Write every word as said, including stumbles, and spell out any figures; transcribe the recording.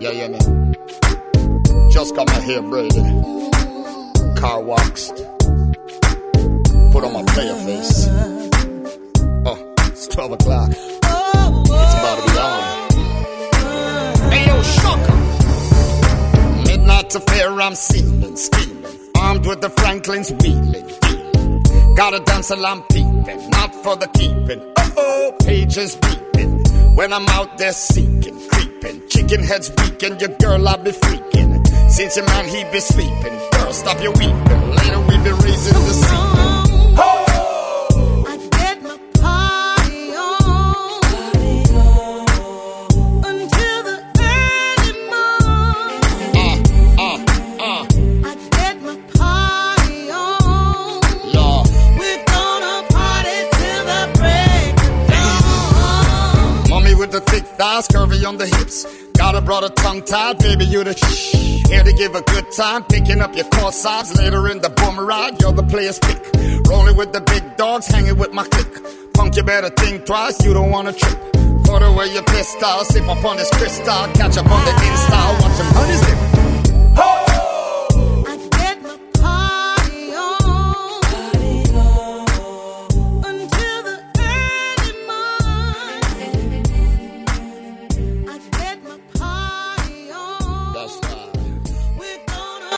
Yeah, yeah, man. Just got my hair braided, car waxed, put on my player face. Oh, it's twelve o'clock. It's about to be on. Hey, yo, Shocker. Midnight affair, I'm sealing, scheming, armed with the Franklins, wheeling, dealing. Gotta dance till I'm peeping, not for the keeping. Uh-oh, pages beeping. When I'm out there seeking, creeping, chicken heads weaking, your girl I be freaking. Since your man he be sleeping, girl stop your weeping. Later we be raising the scene. Oh! I get my party on, until the early morning. Uh, uh, uh. I get my party on. Yeah. We're gonna party till the break of dawn. Mommy with the thick thighs, curvy on the hips. Got a brother tongue tied, baby you the shh. Here to give a good time, picking up your core sides. Later in the boom ride, you're the player's pick. Rolling with the big dogs, hanging with my clique. Punk, you better think twice, you don't wanna trip. Put away your pistol, sip up on this crystal. Catch up on the Insta, watch him on his lip.